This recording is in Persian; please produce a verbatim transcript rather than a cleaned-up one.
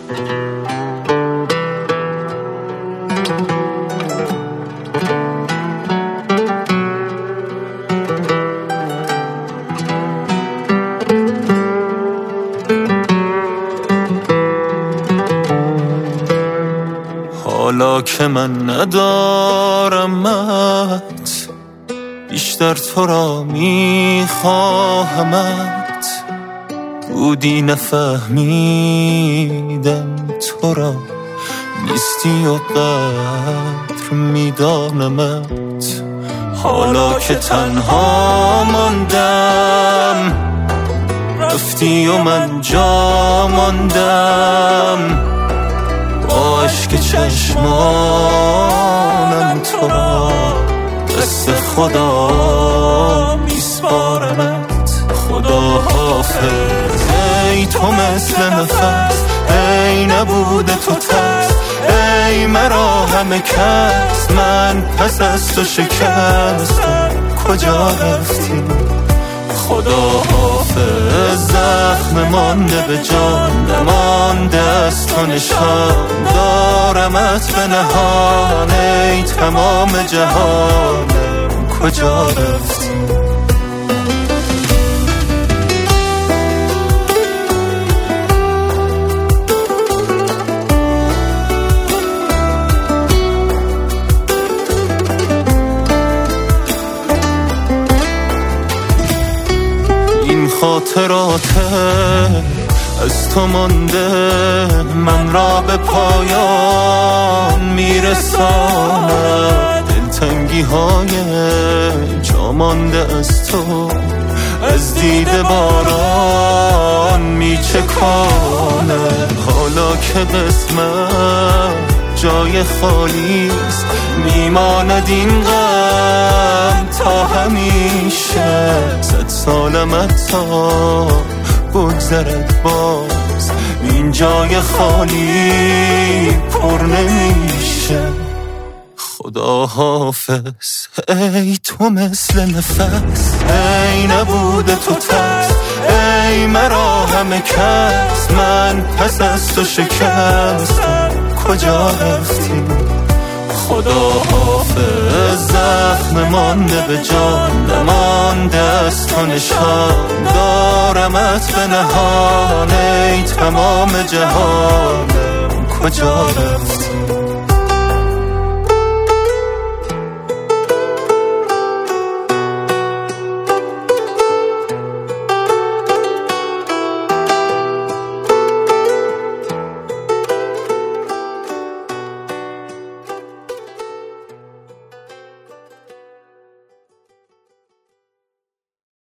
حالا که من ندارمت بیشتر تو را میخواهمت، بودی نفهمیدم تو را نیستی و قدر میدانمت. حالا که تنها ماندم رفتی و من جا ماندم، با عشق چشمانم تو را دست خدا میسپارمت. خدا حافظ ای تو مثل نفس، ای نبوده تو ترس، ای مرا همه کس، من پس از تو شکستم کجا رفتی. خدا حافظ زخم مانده به جان نمانده از تو نشان، دارمت به نهان ای تمام جهانم کجا رفتی. خاطراته از تو مانده من را به پایان میرساند، دلتنگی های جا مانده از تو از دید باران میچکانه. حالا که قسمت جای خالیست میماند این غم تا همیشه، صد سالم تا بگذرد باز این جای خالی پر نمیشه. خدا حافظ ای تو مثل نفس، ای نبوده تو ترس، ای مرا همه کس، من پس از تو شکستم کجا رفتی. خدا حافظ زخم مانده به جان نمانده از تو نشان، دارمت به نهان ای تمام جهانم کجا رفتی.